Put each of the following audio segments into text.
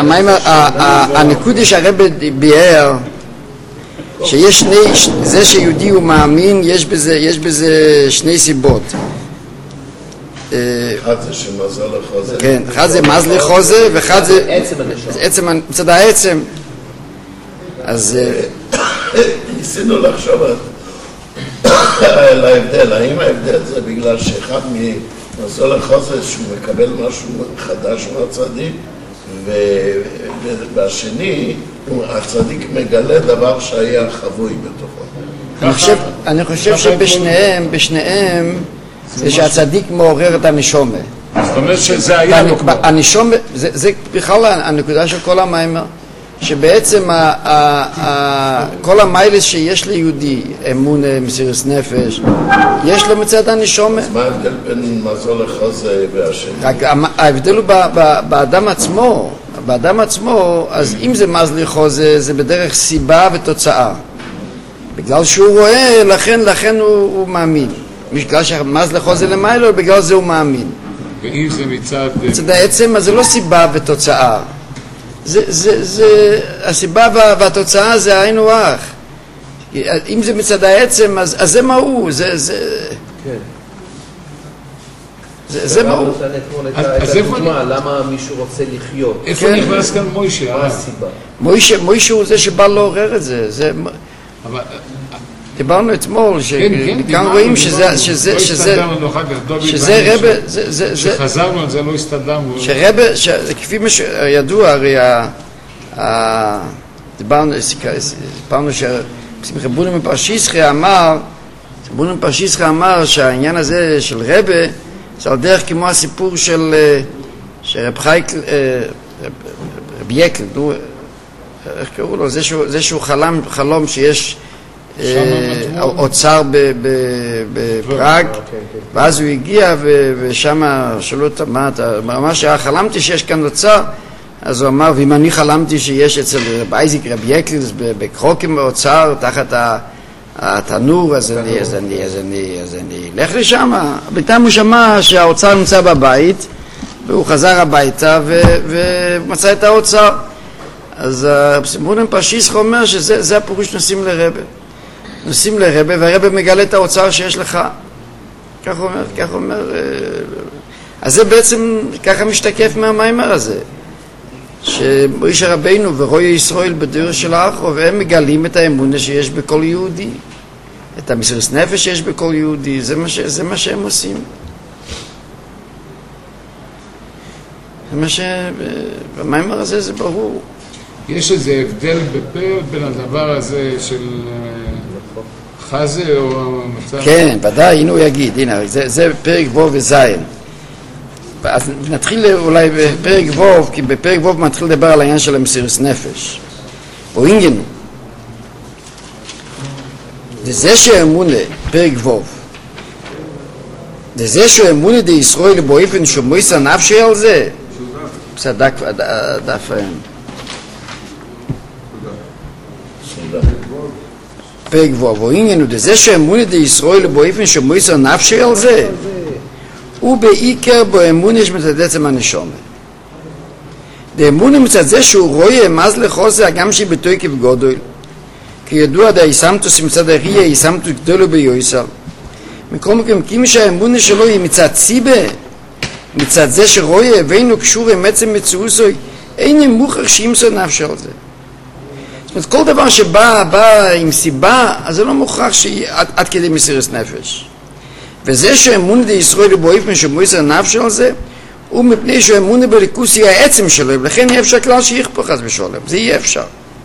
הנקודה שהרב ביאר, שיש זה שיהודי הוא מאמין, יש בזה שני סיבות. אחד זה שמזל לחוזה. כן, אחד זה מזל לחוזה, ואחד זה עצם, מצד העצם. אז ניסינו לחשוב על ההבדל, האם ההבדל זה בגלל שאחד מזל לחוזה שהוא מקבל משהו חדש מהצדיק, והשני, הצדיק מגלה דבר שהיה חבוי בתוכו. אני חושב שבשניהם זה שהצדיק מעורר את הנשומה. זאת אומרת שזה היה לו כבר. הנשומה, זה בכלל הנקודה של כל המיימר, שבעצם כל המיילס שיש ליהודי, אמון, מסירות נפש, יש לו מצד הנשומה. אז מה ההבדל בין מזל לחוזה והשני? ההבדל הוא באדם עצמו. באדם עצמו, אז אם זה מזל לחוזה, זה בדרך סיבה ותוצאה. בגלל שהוא רואה, לכן הוא מאמין. בגלל שהמזל לחוזה למיילו, בגלל זה הוא מאמין. ואם זה מצד העצם, אז זה לא סיבה ותוצאה. הסיבה והתוצאה זה היינו הך. אם זה מצד העצם, אז זה מה הוא. זה מה הוא. אז הדוגמה, למה מישהו רוצה לחיות? איפה נכנס כאן מוישה? מה הסיבה? מוישה הוא זה שבא לעורר את זה. דיברנו אתמול, שכאן רואים שזה רבה, שחזרנו על זה לא הסתדרנו. שרבה, כפי שידוע, הרי דיברנו שרבונם מפרשיסחי אמר שהעניין הזה של רבה זה על דרך כמו הסיפור של רב יקל, איך קראו לו? זה שהוא חלום שיש אוצר בפראג, ואז הוא הגיע ושם שאלו אותו מה שחלמתי שיש כאן אוצר, אז הוא אמר, ואם אני חלמתי שיש אצל רב אייזיק רב יקלס בקרוקים באוצר תחת התנור, אז אני אלך לשם. בינתיים הוא שמע שהאוצר נמצא בבית והוא חזר הביתה ומצא את האוצר. אז רבונם פרשיסחי אומר שזה הפירוש נוסעים לרבה, והרבה מגלה את האוצר שיש לך. כך אומר. אז זה בעצם ככה משתקף מהמיימר הזה, שמוישה רבינו ורואי ישראל בדרך של האחרוב, הם מגלים את האמונה שיש בכל יהודי, את המסירות נפש שיש בכל יהודי. זה מה שהם עושים. זה מה שבמיימר הזה זה ברור. יש איזה הבדל בפרק בין הדבר הזה של חזה או המצב? כן, ודאי, הנה הוא יגיד, הנה, זה פרק וו וזיין. אז נתחיל אולי בפרק וו, כי בפרק וו מתחיל לדבר על העניין של המסירות נפש. או עניינו. זה שאמונה, פרק וו, זה שאמונה די ישראל באופן שמויסה נפשי על זה, צדק דף ההם. פרק וו, ועניינו זה שאמונה די ישראל באופן שמויסה נפשי על זה, ובעיקר באמונה יש מצד עצם הנשומה. באמונה מצד זה שהוא רואה מז לחוסר גם שבתוקף גודל, כי ידוע דה ישמתוס מצד הראייה ישמתוס גדולו ביועסר. מכל מקום, כי שהאמונה שלו היא מצד סיבה, מצד זה שרואה ואינו קשור עם עצם מצאוסוי, אין מוכרח שימסור נפשו על זה. זאת אומרת, כל דבר שבא עם סיבה, אז זה לא מוכרח שהיא עד כדי מסירות נפש. וזה שאמונה די ישראל באופן שמויסר נפשו על זה, הוא מפני שאמונה בליכוס היא העצם שלו, ולכן יהיה אפשר כלל שיכפוך חס ושלום. זה יהיה אפשר.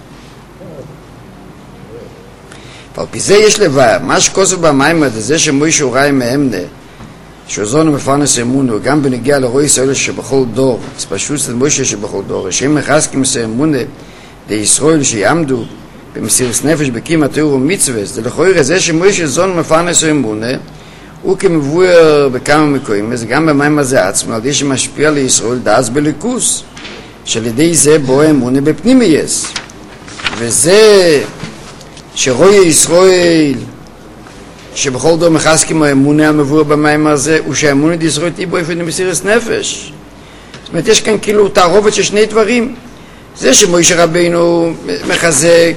ועל פי זה יש לבאר, מה שכוסף במיימר זה שמוישה הוא ראי מאמנה, שעזרנו מפרנס אמונו, גם בנגיע לרואי ישראל שבכל דור, זה פשוט את מוישה שבכל דור, שהם מחזקים אמונה די ישראל שיעמדו במסירות נפש בקים התיאור ומצווה, זה לכאורה זה שמוישה זון מפרנס אמונה, הוא כמבואר בכמה מקויים, זה גם במיימר זה עצמו, על ידי שמשפיע לישראל דאז בליכוס, שעל ידי זה בו אמונה בפנימייס, וזה שרואי ישראל שבכל דור מחזקים האמונה המבואר במיימר הזה, הוא שהאמונה די ישראל תהיה באופן מסירות נפש. זאת אומרת, יש כאן כאילו תערובת של שני דברים. זה שמוישה רבינו מחזק,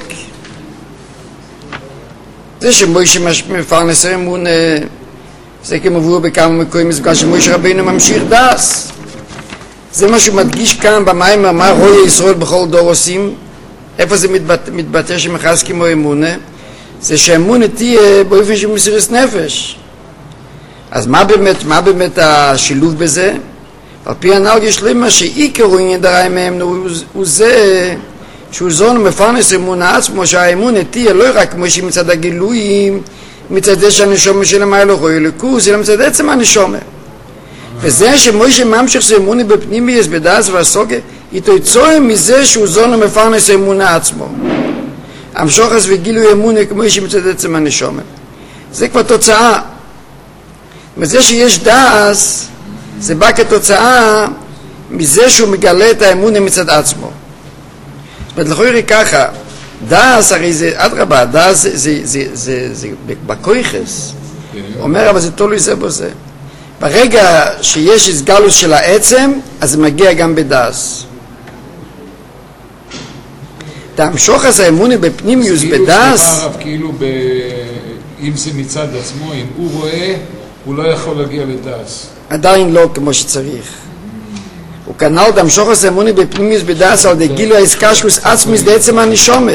זה שמוישה מפרנס אמונה, זה כמובן בכמה מקויים מסוגל שמוישה רבינו ממשיך דס. זה מה שהוא מדגיש כאן במים, מה רואי ישראל בכל דור עושים, איפה זה מתבטא שמחזק כמו אמונה, זה שהאמונה תהיה באופן של מסירות נפש. אז מה באמת השילוב בזה? על פי הנהג שלמה שעיקר עניין דריים מהם הוא זה שהוא זון מפרנס אמונה עצמו, שהאמונה תהיה לא רק כמו שהיא מצד הגילויים, מצד זה שהנשומר שלהם היה לו רואי לקוס, אלא מצד עצם הנשומר. וזה שמוישה ממשיך זה אמונה בפנימיות בדעת והסוגה, איתו יצורים מזה שהוא זון מפרנס אמונה עצמו. המשוחס וגילוי אמונה כמו שמצד עצם הנשומר. זה כבר תוצאה. וזה שיש דעס, זה בא כתוצאה מזה שהוא מגלה את האמונה מצד עצמו. זאת אומרת, לכאורה ככה, דעס הרי זה, אדרבה, דעס זה בקויחס. אומר, אבל זה תלוי זה בזה. ברגע שיש הסגלוס של העצם, אז זה מגיע גם בדעס. תמשוך אז האמונה בפנימיוס בדעס. כאילו אם זה מצד עצמו, אם הוא רואה, הוא לא יכול להגיע לדעס. עדיין לא כמו שצריך. הוא כנ"ל תמשוך אז האמונה בפנימיוס בדעס על דגילו העסקשוס עצמיס בעצם הנשומה.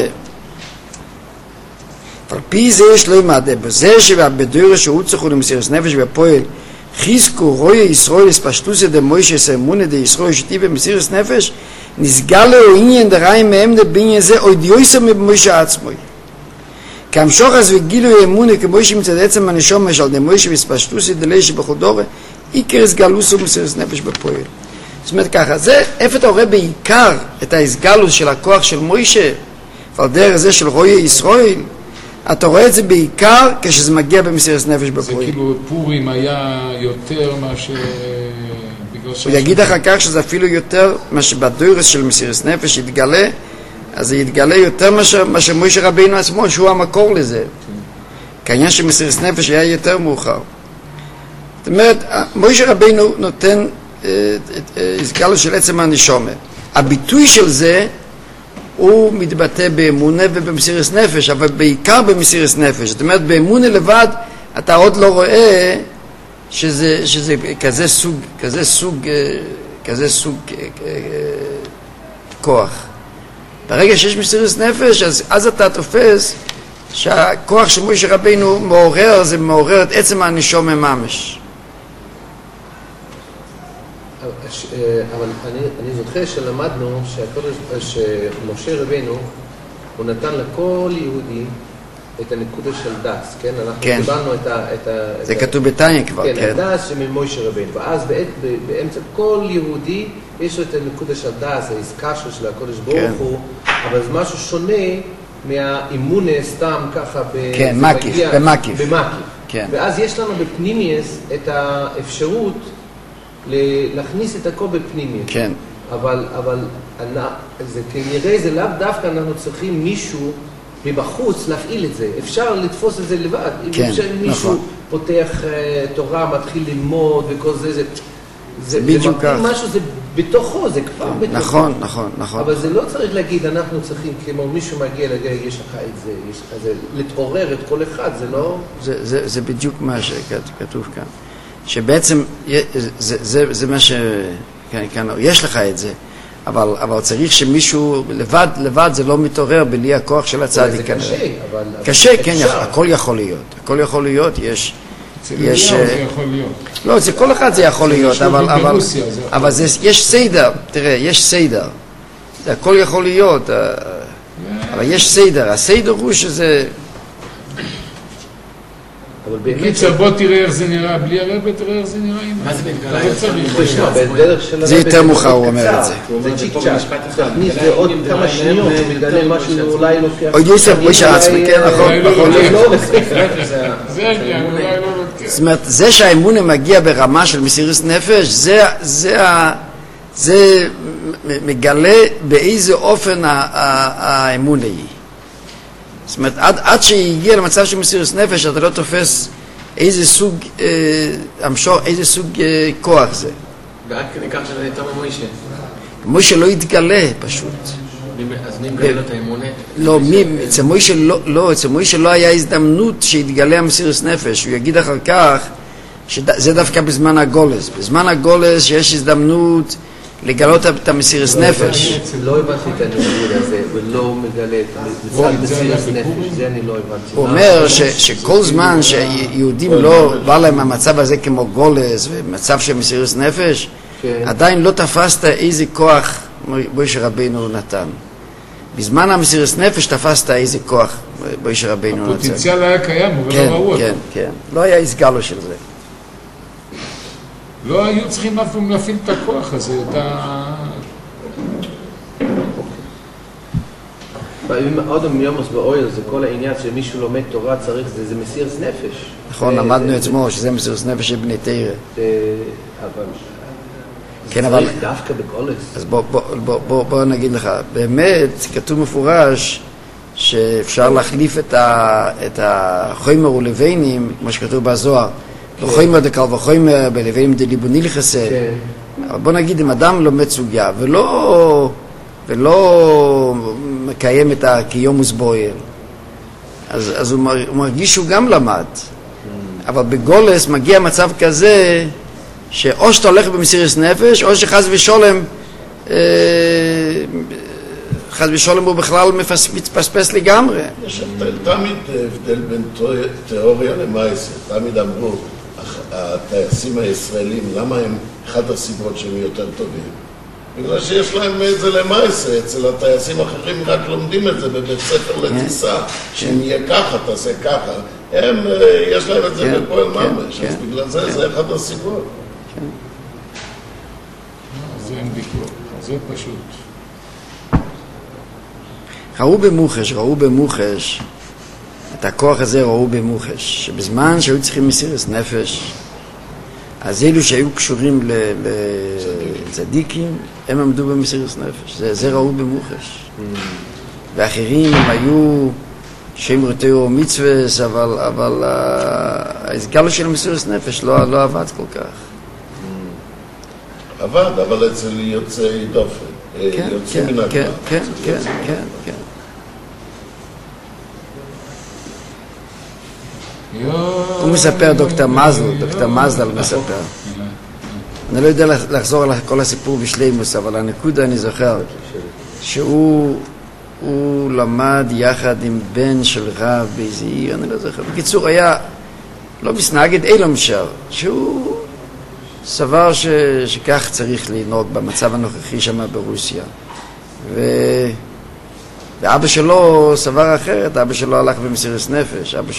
על פי זה יש לו מעדה, בזה שבדוירה שהוא צריכו למסירות נפש והפועל, חיזקו רואי ישראל הספשטוסיה דמוישה האמונה דישראל שתי במסירות נפש, נסגל לו עניין דריים מהם בעניין זה עוד יויסר מבמוישה עצמו. כמשוך אז וגילו אמונה כמו שמצד עצם הנשום של דמוישה והספשטוסיה דלי שבכל דור עיקר הסגלוס ומסירות נפש בפועל. זאת אומרת ככה, זה איפה אתה רואה בעיקר את ההסגלוס של הכוח של מוישה ועל דרך זה של רואי ישראל, אתה רואה את זה בעיקר כשזה מגיע במסירות נפש בפועל. זה כאילו פורים היה יותר מאשר... הוא יגיד אחר כך שזה אפילו יותר מה שבדורס של מסירות נפש יתגלה, אז זה יתגלה יותר מאשר מוישה רבינו עצמו, שהוא המקור לזה. כי העניין של מסירות נפש היה יותר מאוחר. זאת אומרת, מוישה רבינו נותן הסגלוס של עצם הנשומה. הביטוי של זה הוא מתבטא באמונה ובמסירות נפש, אבל בעיקר במסירות נפש. זאת אומרת, באמונה לבד אתה עוד לא רואה שזה כזה סוג כוח. ברגע שיש מסירות נפש, אז אתה תופס שהכוח של מוישה רבינו מעורר, זה מעורר את עצם הנשמה ממש. אבל אני זוכר שלמדנו שמשה רבינו הוא נתן לכל יהודי את הנקודה של דס, כן? אנחנו קיבלנו את זה כתוב בתניא כבר, כן. כן, הדס ממשה רבינו, ואז באמצע כל יהודי יש לו את הנקודה של דס, העסקה של הקודש ברוך הוא, אבל זה משהו שונה מהאמונה סתם ככה כן, במקיף. כן. ואז יש לנו בפנימייס את האפשרות להכניס את הכל בפנימייס. כן. אבל זה כנראה זה לאו דווקא אנחנו צריכים מישהו מבחוץ להפעיל את זה. אפשר לתפוס את זה לבד. כן, אם מישהו פותח תורה, מתחיל ללמוד וכל זה, זה בדיוק כך. משהו זה בתוכו, זה כבר בתוכו. נכון. אבל זה לא צריך להגיד, אנחנו צריכים, כמו מישהו מגיע להגיד, יש לך את זה, יש לך זה, להתעורר את כל אחד, זה לא... זה בדיוק מה שכתוב כאן. שבעצם זה מה שכאן, יש לך את זה. אבל צריך שמישהו לבד זה לא מתעורר בלי הכוח של הצדיק. זה קשה, אבל... קשה, כן, הכל יכול להיות. הכל יכול להיות, יש... זה יכול להיות. לא, זה כל אחד זה יכול להיות, אבל יש סדר, תראה, יש סדר. זה הכל יכול להיות, אבל יש סדר. הסדר הוא שזה... בקיצר, בוא תראה איך זה נראה, בלי הרבה תראה איך זה נראה. מה זה מתגלה? זה יותר מאוחר, הוא אומר את זה. זה צ'יק צ'ק, תכניס ועוד כמה שניות, מתגלה משהו אולי לוקח... עוד יוסף, מוישה עצמי, כן, נכון. זאת אומרת, זה שהאמונה מגיע ברמה של מסירות נפש, זה מגלה באיזה אופן האמונה היא. זאת אומרת, עד שהגיע למצב של מסירות נפש, אתה לא תופס איזה סוג כוח זה. ועד כדי כך שזה יותר ממוישה. מוישה לא יתגלה פשוט. אז מי מגלה לו את האמונה? לא, אצל מוישה לא היה הזדמנות שיתגלה המסירות נפש. הוא יגיד אחר כך שזה דווקא בזמן הגולס. בזמן הגולס שיש הזדמנות לגלות את המסירות נפש. לא הבנתי את הניגוד הזה, ולא מגלה את המסירות נפש, זה אני לא הבנתי. הוא אומר שכל זמן שיהודים לא בא להם המצב הזה כמו גולס ומצב של מסירות נפש, עדיין לא תפסת איזה כוח משה רבינו נתן. בזמן המסירות נפש תפסת איזה כוח משה רבינו נתן. הפוטנציאל היה קיים, אבל לא ראו אותו. כן. לא היה הסגלו של זה. לא היו צריכים אף פעם להפעיל את הכוח הזה, את אדם יומוס באויל זה כל העניין שמישהו לומד תורה צריך, זה מסירות נפש. נכון, למדנו עצמו שזה מסירות נפש של בני תורה. כן, אבל דווקא בגולס. אז בוא נגיד לך, באמת כתוב מפורש שאפשר להחליף את החומר ולבנים, כמו שכתוב בזוהר, וחומר דקל וחומר בלבנים דליבוני לחסד. אבל בוא נגיד, אם אדם לומד סוגיה ולא מקיים את הקיומוס בויל, אז הוא מרגיש שהוא גם למד. אבל בגולס מגיע מצב כזה שאו שאתה הולך במסירות נפש, או שחס ושולם הוא בכלל מתפספס לגמרי. יש תמיד הבדל בין תיאוריה למעשה. תמיד אמרו, הטייסים הישראלים, למה הם אחד הסיבות שהם יותר טובים? בגלל שיש להם את זה למעשה. אצל הטייסים האחרים רק לומדים את זה בבית ספר לטיסה, שאם יהיה ככה, תעשה ככה. הם, יש להם את זה בפועל ממש, אז בגלל זה, זה אחד הסיבות. זה אין ויכוח, זה פשוט. ראו במוחש, את הכוח הזה ראו במוחש, שבזמן שהיו צריכים מסירות נפש, אז אלו שהיו קשורים לצדיקים, הם עמדו במסירות נפש, זה ראו במוחש. ואחרים הם היו שהם רתיאו מצווס, אבל ההסגלו של מסירות נפש לא עבד כל כך. עבד, אבל אצל יוצאי דופן, יוצאי מן הכלל. כן. הוא מספר, דוקטור מזל מספר. אני לא יודע לחזור על כל הסיפור בשלימוס, אבל הנקודה אני זוכר, שהוא למד יחד עם בן של רב באיזה עיר, אני לא זוכר. בקיצור, היה לא מסנגד, אלא משל, שהוא סבר שכך צריך לנהוג במצב הנוכחי שם ברוסיה. ואבא שלו סבר אחרת, אבא שלו הלך במסירות נפש, אבא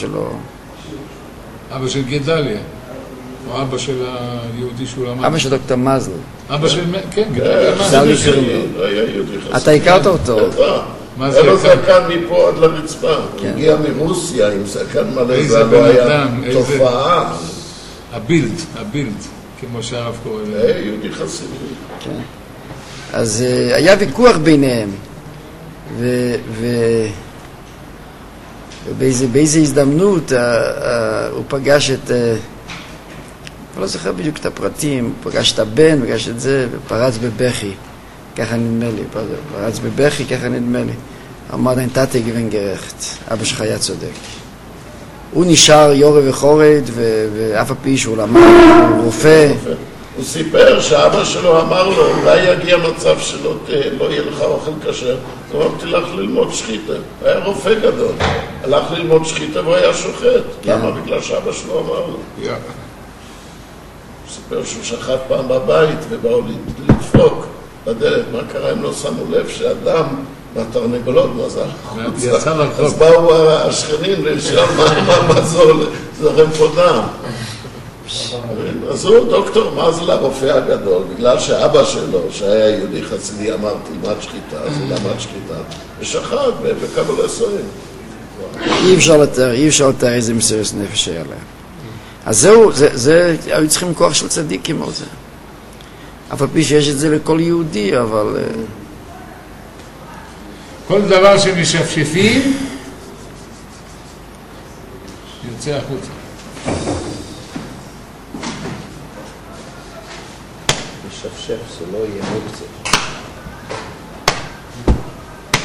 של גדליה, או אבא של היהודי שהוא למד. אבא של דוקטור מזל. אבא של, כן, גדליה מזל. אתה הכרת אותו. היה לו זקן מפה עד לרצפה. הוא הגיע מרוסיה עם זקן מלא, זה לא היה תופעה. הבילד, כמו שהרב קורא. היה יהודי חסידי. אז היה ויכוח ביניהם, ובאיזו הזדמנות הוא פגש את, אני לא זוכר בדיוק את הפרטים, הוא פגש את הבן, פגש את זה, ופרץ בבכי, ככה נדמה לי, פרץ בבכי, ככה נדמה לי. אמר דין תתי גוון גרחת, אבא שלך היה צודק. הוא נשאר יורה וחורד, ואף הפי שהוא למד, הוא רופא. הוא סיפר שאבא שלו אמר לו, אולי יגיע מצב שלא יהיה לך אוכל כשר, אז אמרתי לך ללמוד שחיתה. היה רופא גדול, הלך ללמוד שחיתה והוא היה שוחט. למה? בגלל שאבא שלו אמר לו. הוא סיפר שהוא שחט פעם בבית ובאו לדפוק בדלת. מה קרה? הם לא שמו לב שאדם מהתרנגולות מזל. אז באו השכנים לשאול מה זורם פה דם. אז הוא דוקטור מזל הרופא הגדול, בגלל שאבא שלו, שהיה יהודי חסידי, אמר תלמד שחיטה, אז הוא למד שחיטה, ושחט בקבלה סוהים. אי אפשר לתאר איזה מסירות נפש היה להם. אז זהו, היו צריכים כוח של צדיקים על זה. אף על פי שיש את זה לכל יהודי, אבל... כל דבר שמשפשפים, יוצא החוצה. משפשף, זה לא יהיה מוקצה.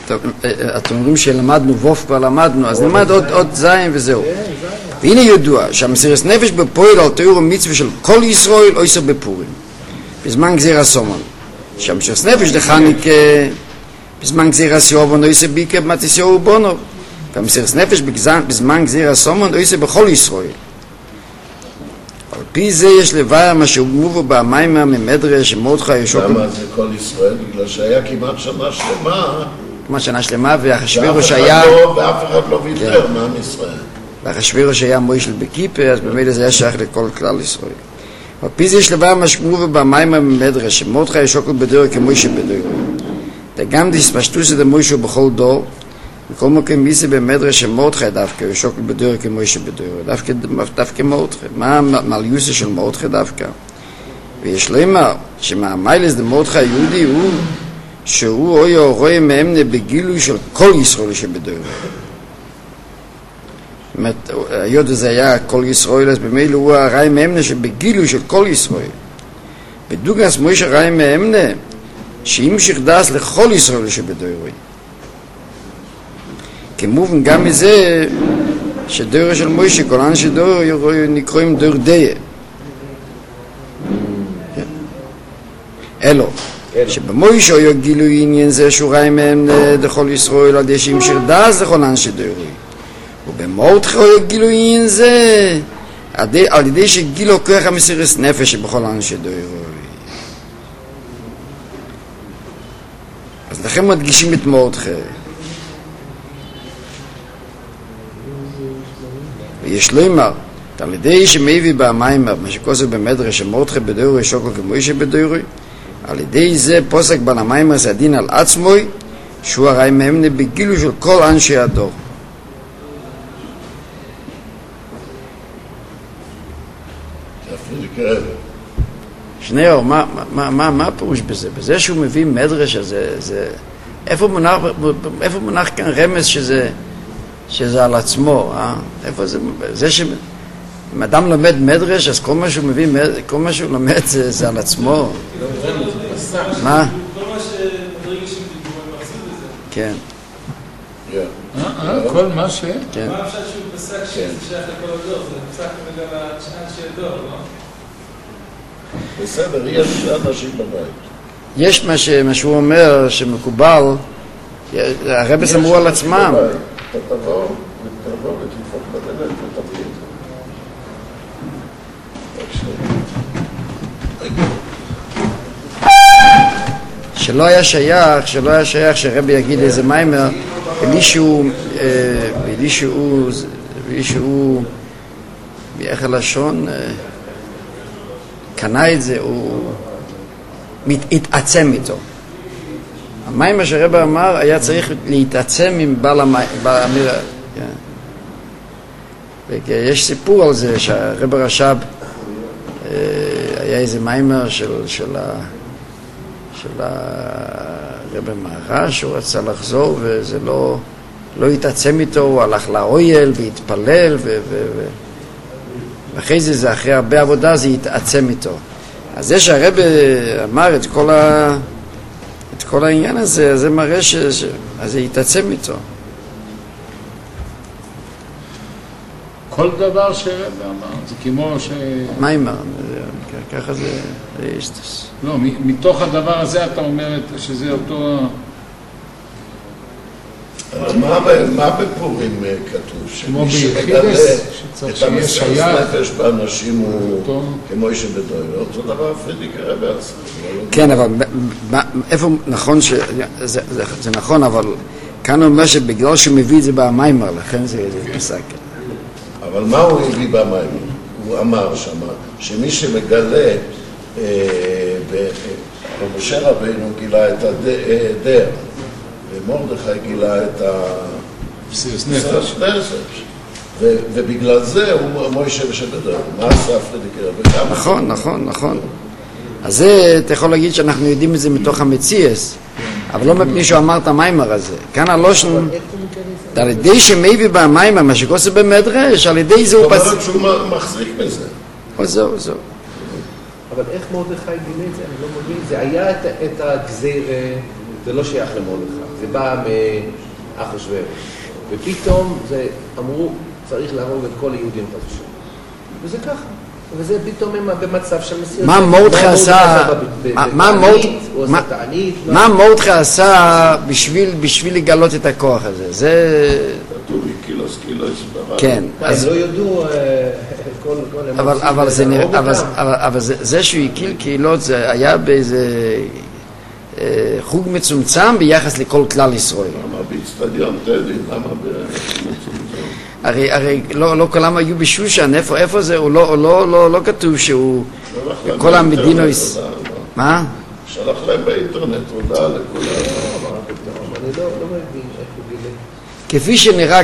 אתם אומרים שלמדנו ווף כבר למדנו, אז נלמד עוד זין וזהו. והנה ידוע שהמסירת נפש בפועל על תיאור המצווה של כל ישראל עושה בפורים בזמן גזיר הסומן, שהמסירת נפש לחנוכה בזמן גזיר הסיובון עושה ביקר מתיסיו ובונו, והמסירת נפש בזמן גזיר הסומן עושה בכל ישראל. על פי זה יש לבאר מה שהוגמובו במיימר ממדרש שמרדכי ישוק. למה זה כל ישראל? בגלל שהיה כמעט שנה שלמה, כמעט שנה שלמה, ואחשוורוש היה ואף אחד לא ויתר מעם ישראל. ואחשוורוש היה מוישל בכיפה, אז במילא זה היה שייך לכל כלל ישראל. על פי זה יש לבאר מה שהוגמובו במיימר ממדרש שמרדכי ישוק בדור כמוישה בדור, וגם דיספשטוס דמוישה בכל דור, וכל מקום מיסי במדרש שמרדכי דווקא ישוק בדור כמוישה בדור, דווקא מרדכי. מה המליוסה של מרדכי דווקא? ויש לומר שמהמיילס דמרדכי היהודי הוא שהוא אוי רואה מאמנה בגילוי של כל ישראל שבדור. זאת אומרת, היות הזה היה כל ישראל, אז במילא הוא הראי מאמנה שבגילוי של כל ישראל. בדוגס מוישה ראי מאמנה שימשיך דס לכל ישראל שבדור. כמובן גם מזה שדור של מוישה, כל אנשי דור נקראים דור דיה. אלו, שבמוישה היו גילוי עניין זה שהוא ראי מהם לכל ישראל עד שימשיך דס לכל אנשי דור. ובמרדכי היו גילוי עניין זה על ידי שגילו כוח המסירת נפש שבכל אנשי דור. אז לכם מדגישים את מרדכי. ויש לומר, על ידי שמביא במיימר, מה שכוסף במדרש שמרדכי בדורי שוקו כמוישה בדורי, על ידי זה פוסק בן המיימר זה הדין על עצמוי, שהוא הרי מאמנה בגילו של כל אנשי הדור. שניאור, מה הפירוש בזה? בזה שהוא מביא מדרש הזה, איפה מונח כאן רמז שזה על עצמו, איפה זה? זה אם אדם לומד מדרש, אז כל מה שהוא מביא, כל מה שהוא לומד זה על עצמו. מה? כל מה שמדרגשים דיבור, הם מחזיק בזה. כן. כל מה ש... מה אפשר שהוא פסק שזה שייך לכל הדור? זה פסק בגלל אנשי הדור, לא? בסדר, יש אנשים בבית. יש מה שהוא אומר שמקובל, הרבס אמרו על עצמם. אתה תבוא ותדפוק בדלת ותביא את זה. שלא היה שייך שרבי יגיד איזה מיימר, בלי שהוא באיך הלשון קנה את זה, הוא התעצם איתו. המיימר שרבי אמר היה צריך להתעצם עם בעל המיר. יש סיפור על זה שהרבי רש"ב היה איזה מיימר של הרבי מהר"ש, הוא רצה לחזור וזה לא התעצם איתו, הוא הלך לאויל והתפלל ואחרי זה אחרי הרבה עבודה זה התעצם איתו. אז זה שהרבי אמר את כל העניין הזה, זה מראה אז זה יתעצם איתו. כל דבר שרבי אמר, זה כמו ש... מה אמר? ככה זה יש. לא, מתוך הדבר הזה אתה אומר שזה אותו... מה בפורים כתוב? כמו ביחידס, את המסירת נפש באנשים הוא כמו איש בדוי, אותו דבר פרידיק הרבי עשה. כן, אבל איפה נכון זה נכון, אבל כאן הוא אומר שבגלל שהוא מביא את זה במיימר, לכן זה פסק. אבל מה הוא הביא במיימר? הוא אמר שמה שמי שמגלה משה רבינו גילה את הדר ומרדכי גילה את המסירת נפש, ובגלל זה הוא מוישה שבדור. מה עשה פרידיק הרבי? נכון. אז זה אתה יכול להגיד שאנחנו יודעים את זה מתוך המציאס, אבל לא מפני שהוא אמר את המיימר הזה. כאן הלושן, על ידי שמביא במיימר, מה שכוסף במדרש, על ידי זה הוא פסק. זאת אומרת שהוא מחזיק בזה. זהו. אבל איך מרדכי גילה את זה? אני לא מבין. זה היה את הגזירה זה לא שייך למרדכי, זה בא מאחשוורוש. ופתאום אמרו, צריך להרוג את כל היהודים חדשים. וזה ככה. וזה פתאום הם במצב של מסירות. מה מרדכי עשה? מה מרדכי עשה בשביל לגלות את הכוח הזה? זה... כתוב קילוס כן. הם לא יודעו... אבל זה שהוא הקיל קהילות זה היה באיזה חוג מצומצם ביחס לכל כלל ישראל. למה באצטדיון טדי? למה הרי לא כולם היו בשושן, איפה זה? הוא לא כתוב שהוא כל המדינו... מה? שלח להם באינטרנט הודעה לכולם. אני לא מבין איך הוא גילה. כפי שנראה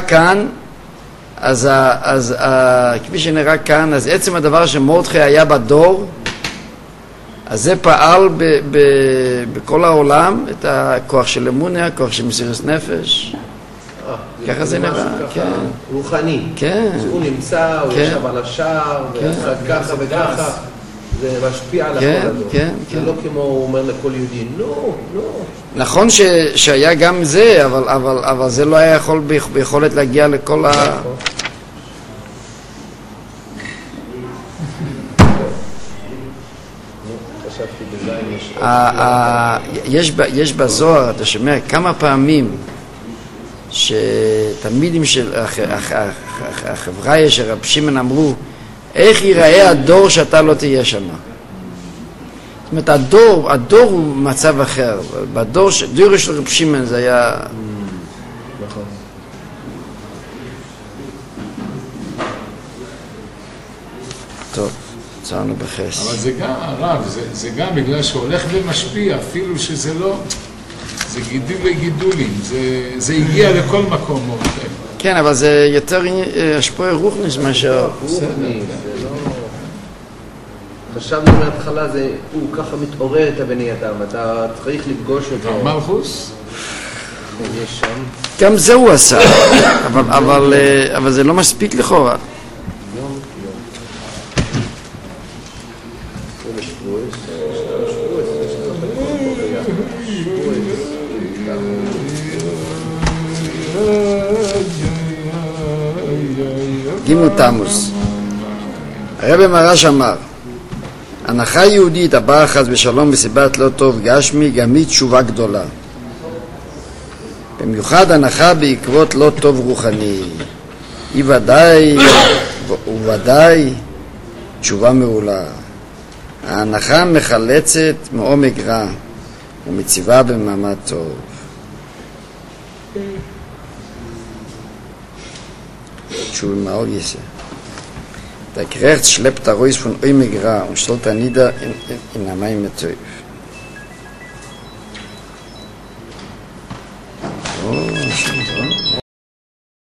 כאן, אז עצם הדבר שמרדכי היה בדור, אז זה פעל בכל העולם את הכוח של אמונה, הכוח של מסירות נפש. ככה זה נראה, כן. רוחני. כן. הוא נמצא, הוא ישב על השער, ועשה ככה וככה. זה משפיע על הכל הדור. זה לא כמו הוא אומר לכל יהודי, לא. נכון שהיה גם זה, אבל זה לא היה יכול ביכולת להגיע לכל ה... יש בזוהר, אתה שומע כמה פעמים שתלמידים של החברה של רב שמעון אמרו איך ייראה הדור שאתה לא תהיה שם. זאת אומרת הדור הוא מצב אחר. בדור של רב שמעון זה היה... נכון. טוב, צענו בחס. אבל זה גם, הרב, זה גם בגלל שהולך ומשפיע, אפילו שזה לא... זה גידולים, זה הגיע לכל מקום מאוד. כן, אבל זה יותר השפוע רוחניס מאשר... חשבנו מההתחלה, הוא ככה מתעורר את הבני אדם, אתה צריך לפגוש אותו. מלכוס? יש שם. גם זה הוא עשה, אבל זה לא מספיק לכאורה. גימל תמוז. הרב מרש אמר, הנחה יהודית הבאה חס ושלום בסיבת לא טוב גשמי גם היא תשובה גדולה. במיוחד הנחה בעקבות לא טוב רוחני. היא ודאי תשובה מעולה. ההנחה מחלצת מעומק רע ומציבה במעמד טוב. Schuhe mal gieße. Der Kreuz schleppt der Reus von Oimig Ra und stellt er nieder in der Mai mit Teuf.